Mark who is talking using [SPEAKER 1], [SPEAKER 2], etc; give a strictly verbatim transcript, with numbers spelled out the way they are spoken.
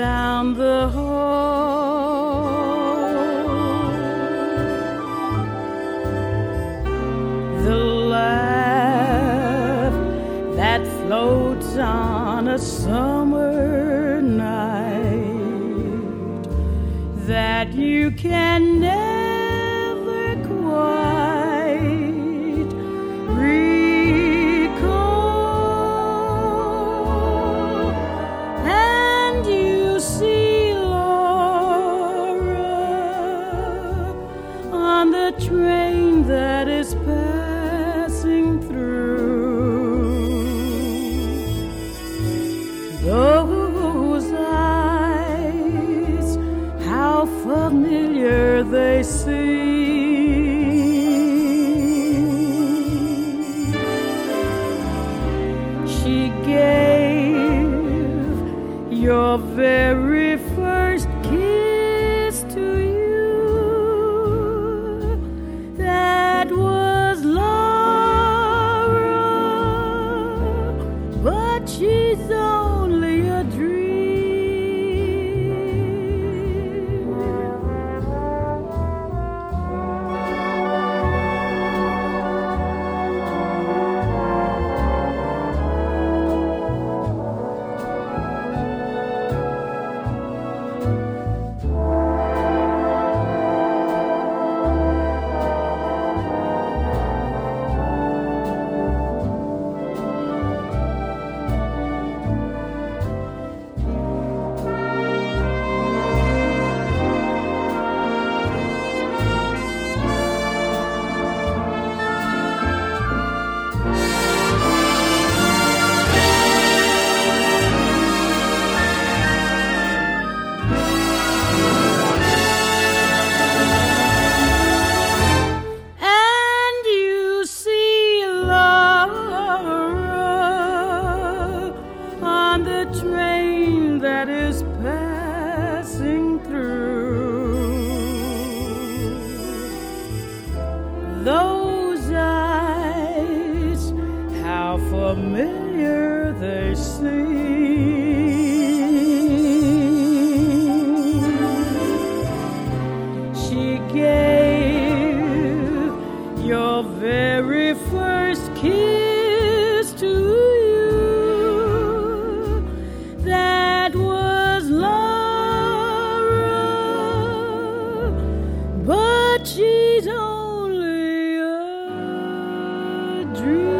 [SPEAKER 1] down the hall. The laugh that floats on a summer night that you can never quite recall. And you see Laura on the train that is passing through. Those eyes, how familiar they seem. She gave your very first kiss to you. That was Laura, but she's only a dream. The train that is passing through. Those eyes, how familiar they seem. She gave your very first kiss to you. That was Laura, but she's only a dream.